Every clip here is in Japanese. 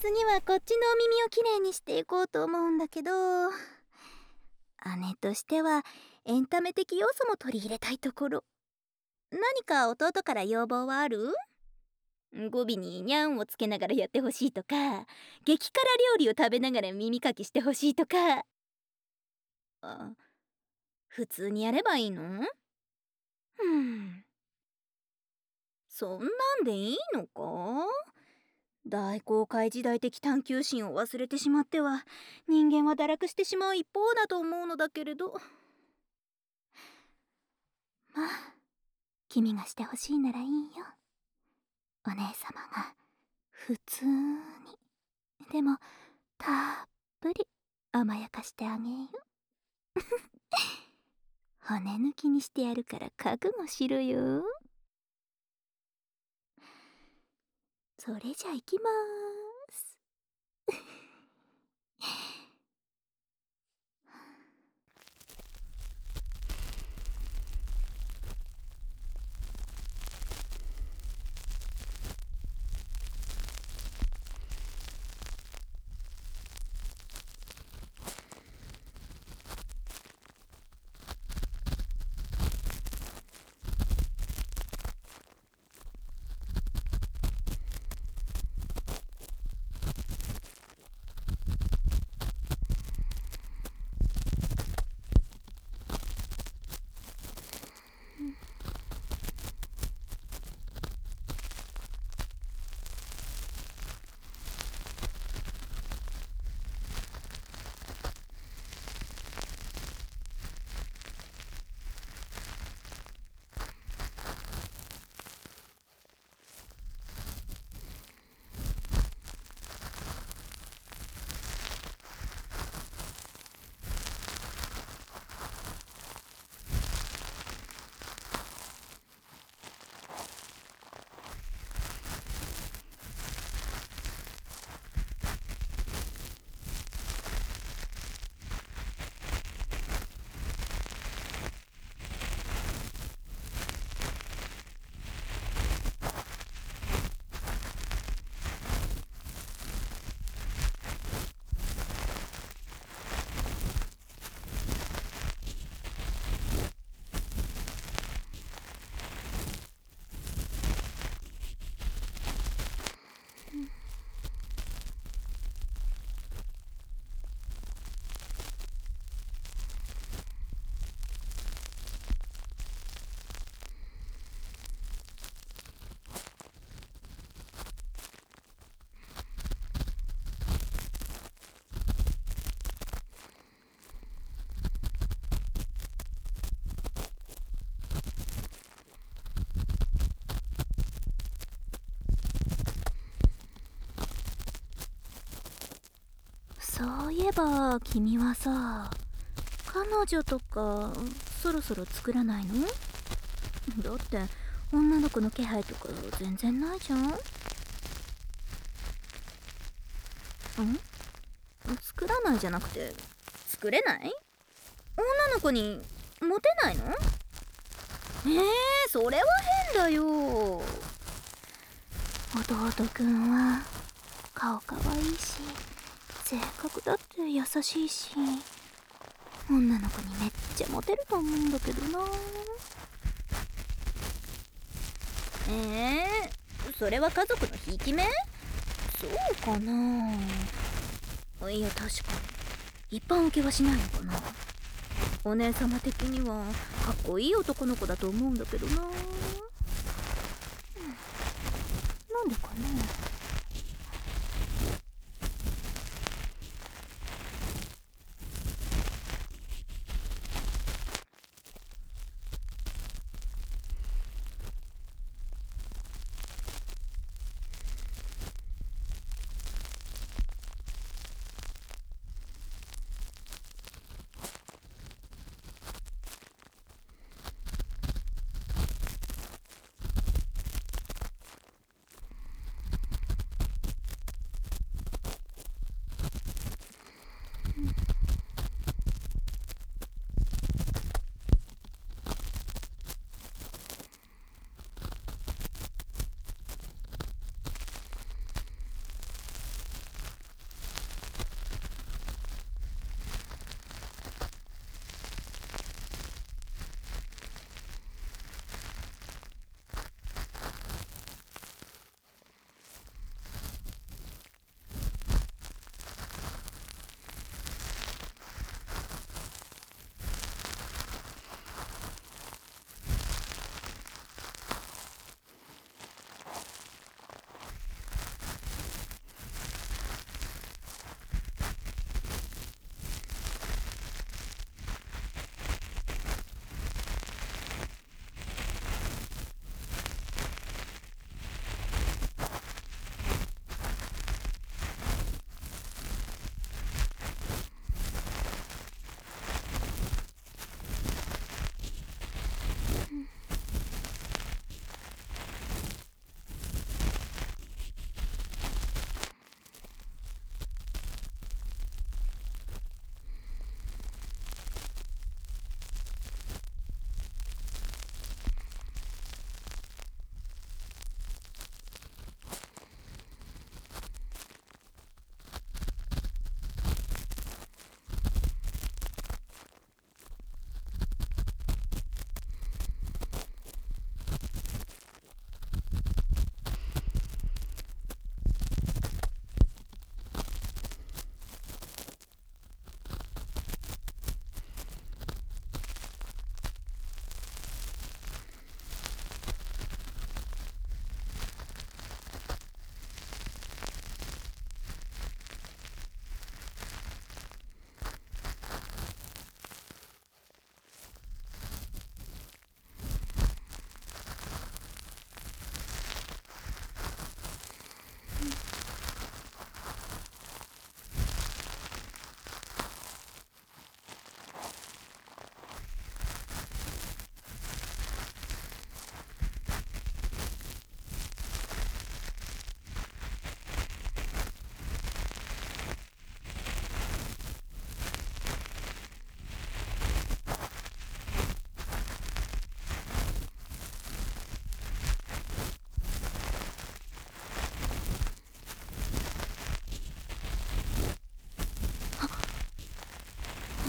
次はこっちのお耳をきれいにしていこうと思うんだけど、姉としてはエンタメ的要素も取り入れたいところ。何か弟から要望はある？語尾にニャンをつけながらやってほしいとか、激辛料理を食べながら耳かきしてほしいとか。あ、普通にやればいいの？そんなんでいいのか？大航海時代的探求心を忘れてしまっては人間は堕落してしまう一方だと思うのだけれど。まあ、君がしてほしいならいいよ。お姉様が普通に、でもたっぷり甘やかしてあげよ。骨抜きにしてやるから覚悟しろよ。それじゃ行きまーす。そういえば君はさ、彼女とかそろそろ作らないの？だって女の子の気配とか全然ないじゃん。作らないじゃなくて作れない？女の子にモテないの？それは変だよ。弟くんは顔かわいいし、性格だって優しいし、女の子にめっちゃモテると思うんだけどな。それは家族のひいき目？そうかな。いや、確かに一般受けはしないのかな。お姉様的にはかっこいい男の子だと思うんだけどな。なんでかな。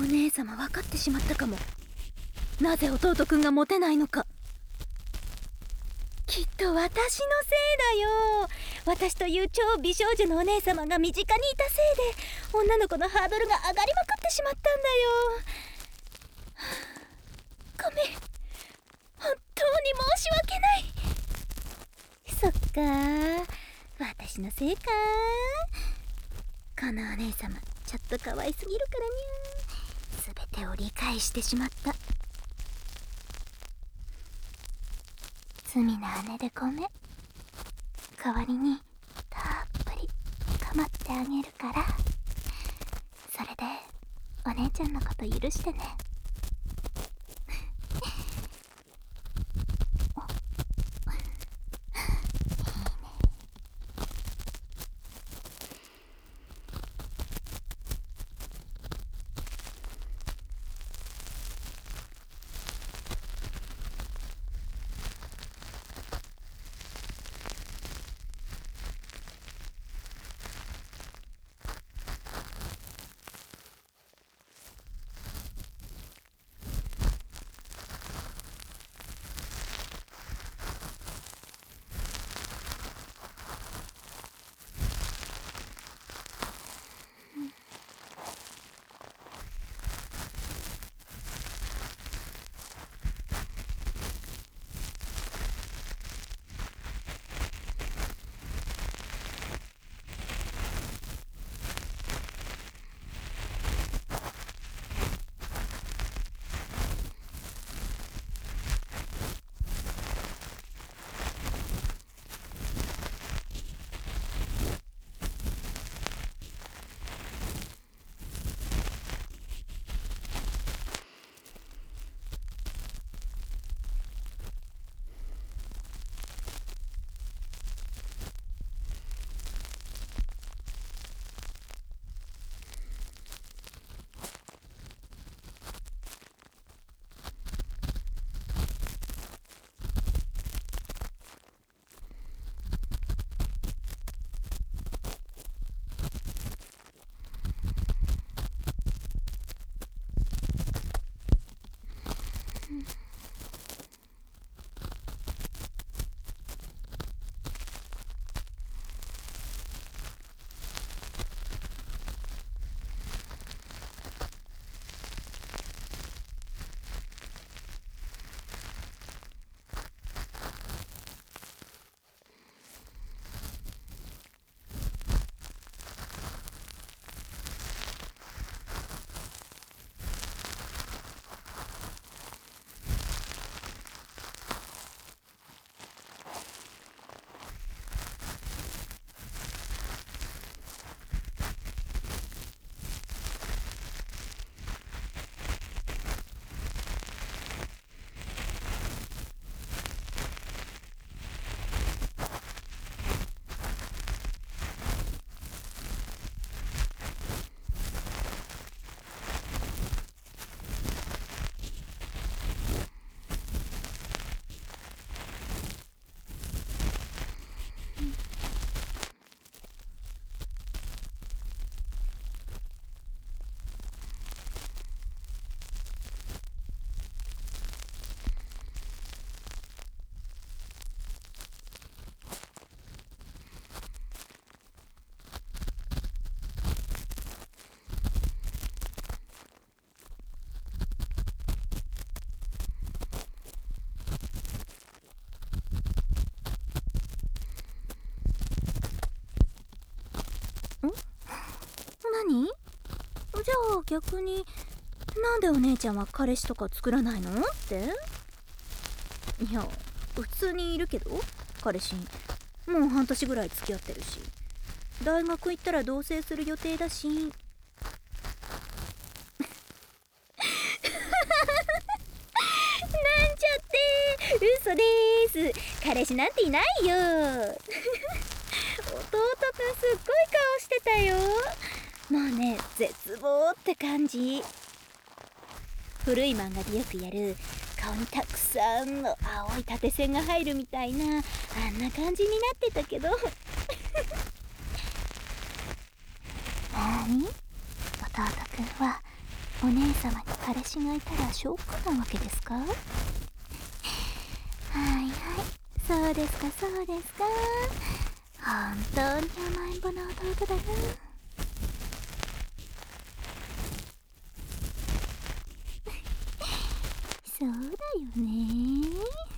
姉様分かってしまったかも。なぜ弟くんがモテないのか。きっと私のせいだよ。私という超美少女のお姉様が身近にいたせいで女の子のハードルが上がりまくってしまったんだよ。ごめん、本当に申し訳ない。そっかー、私のせいかー。このお姉様ちょっと可愛すぎるからにゃ。全てを理解してしまった。罪な姉でごめん。代わりにたっぷり構ってあげるから。それでお姉ちゃんのこと許してね。何？じゃあ逆になんでお姉ちゃんは彼氏とか作らないのって？いや、普通にいるけど彼氏。もう半年ぐらい付き合ってるし、大学行ったら同棲する予定だし。なんちゃって嘘でーす。彼氏なんていないよ。弟くんすっごい顔してたよ。もうね、絶望って感じ。古い漫画でよくやる顔にたくさんの青い縦線が入るみたいな、あんな感じになってたけど。なーに？弟くんはお姉様に彼氏がいたらショックなわけですか？はいはい、そうですかそうですか。本当に甘えん坊な弟だな。そうだよね。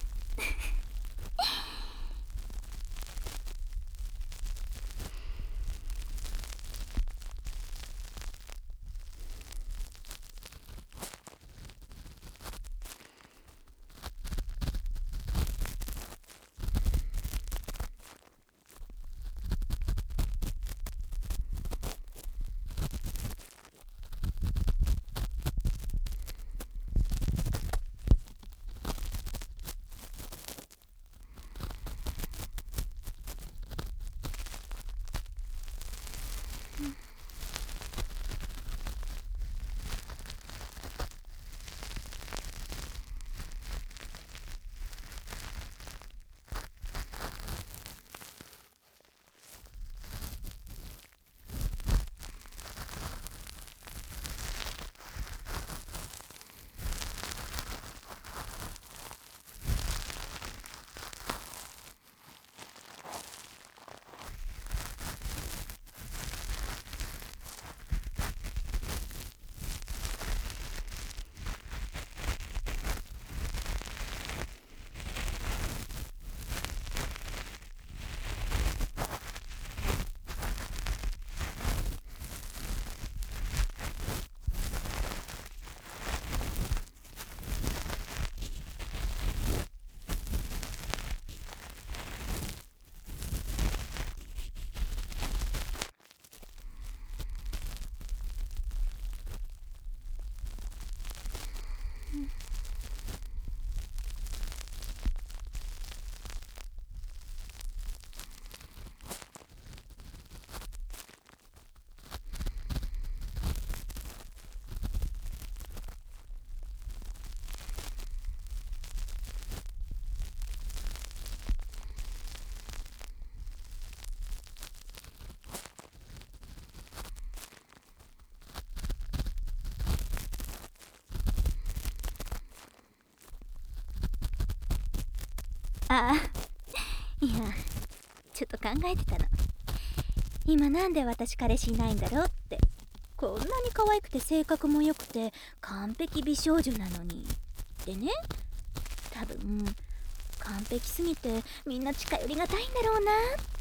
ああ、いや、ちょっと考えてたの。今なんで私彼氏いないんだろうって。こんなに可愛くて性格も良くて完璧美少女なのに。でね、多分完璧すぎてみんな近寄りがたいんだろうな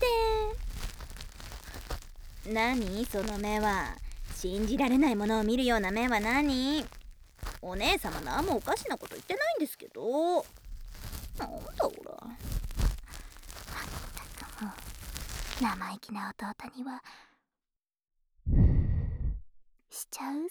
って。何その目は。信じられないものを見るような目は何？お姉様何もおかしなこと言ってないんですけど。なんだほら。まったくもう生意気な弟にはしちゃうぞ。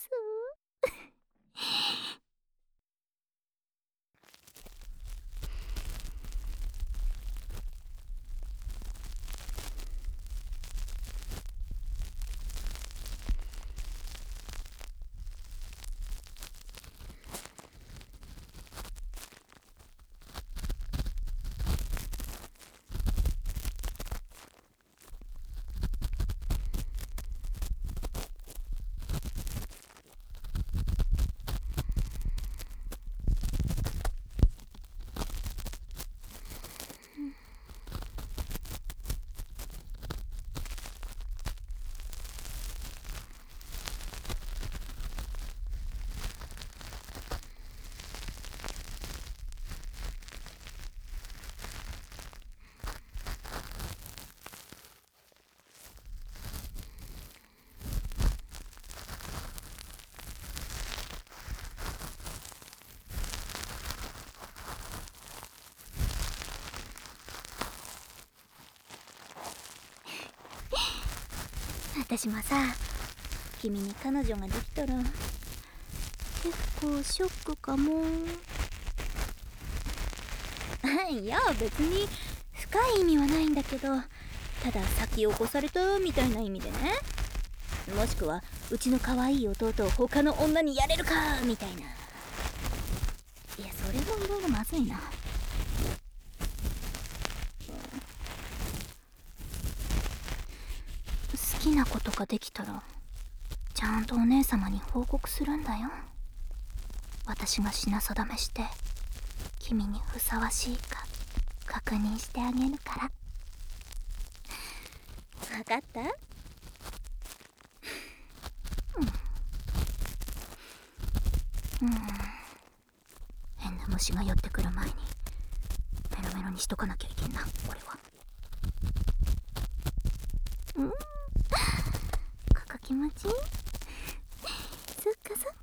私もさ、君に彼女ができたら結構ショックかも。いや別に深い意味はないんだけど、ただ先を越されたみたいな意味でね。もしくはうちの可愛い弟を他の女にやれるかみたいな。いやそれもいろいろまずいな。好きなことができたらちゃんとお姉様に報告するんだよ。私が品定めして君にふさわしいか確認してあげるから。分かった？変な虫が寄ってくる前にメロメロにしとかなきゃいけんな、これは。ここ気持ちいい。そっかそっか。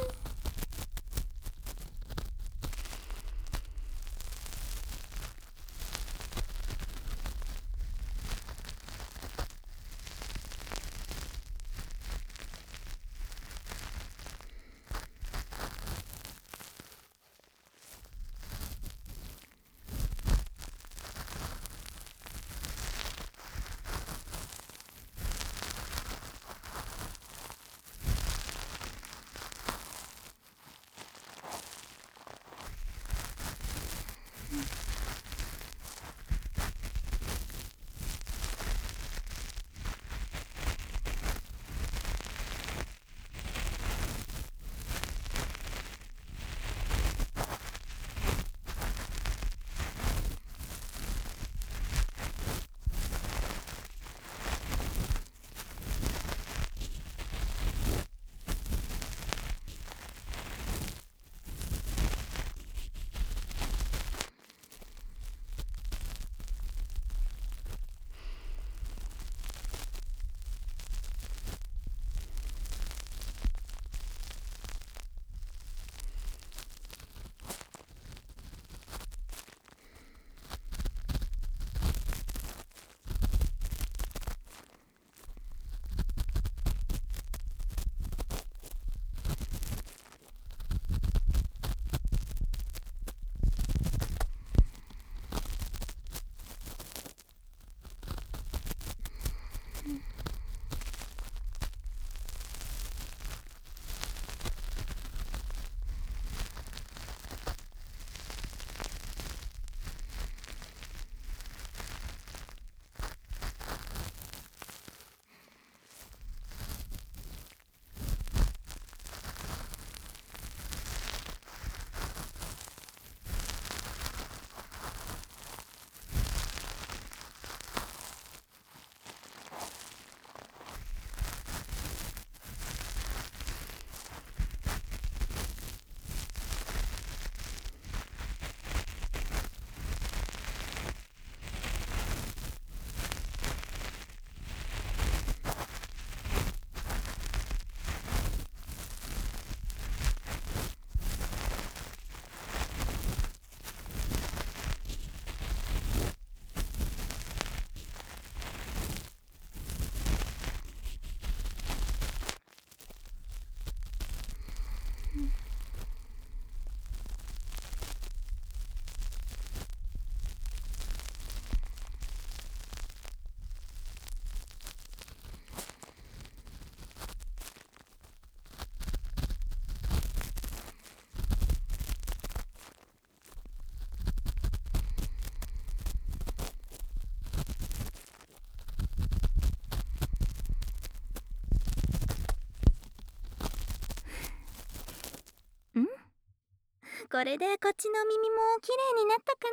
これでこっちの耳もきれいになったか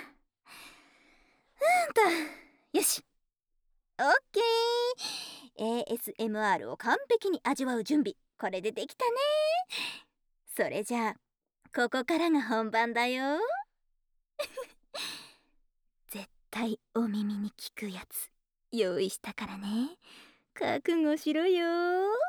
な。よし、オッケー。 ASMR を完璧に味わう準備、これでできたね。それじゃあここからが本番だよ。絶対お耳に効くやつ用意したからね。覚悟しろよ。